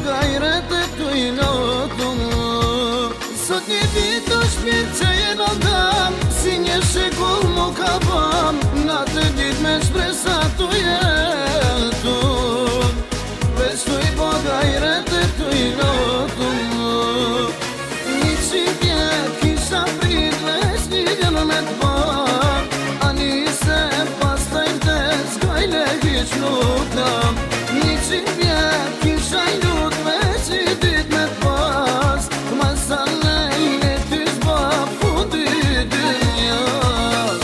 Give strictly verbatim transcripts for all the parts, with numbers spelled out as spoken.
gajret e tu i lotum. Sot një ditë është mirë që jenë aldam, si një shekull mu ka bam, natë e dit me shpresa tu jetu. Vestu i po gajret e tu i lotum. Një qipje kisha prit vesh një gënë me të bam, ani se pas të i vdes gajle hiq lutam. Një qipje kisha i lut vesh një dit me të pas, masale i ty zba fundi dynjas.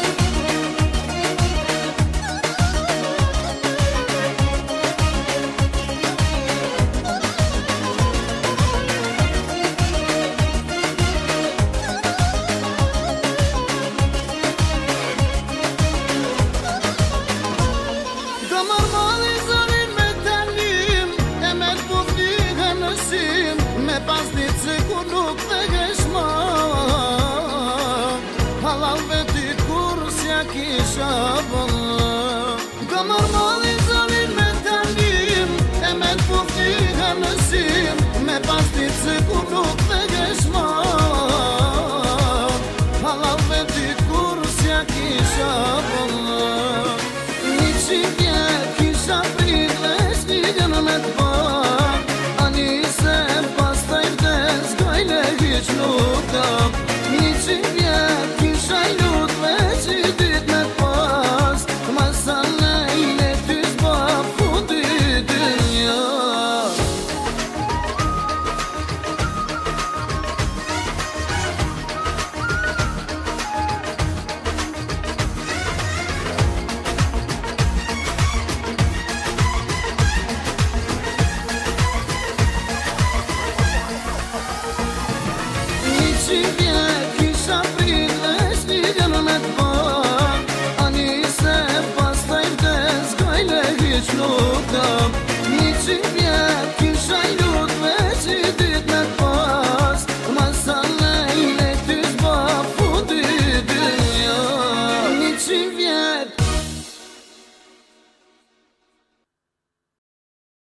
Ka marmali zonin me tanim, e me t'pufti ka nësim, me pas dit se ku nuk me geshma. Halal vetit kur s'ja kisha bëllë. Ka marmali zonin me tanim, e me t'pufti ka nësim, me pas dit se ku nuk me geshma. Halal vetit kur s'ja kisha bëllë. Një qipje kisha prit vesh një gënë me të bam, ani se pas të i vdes gajle hiq lutam.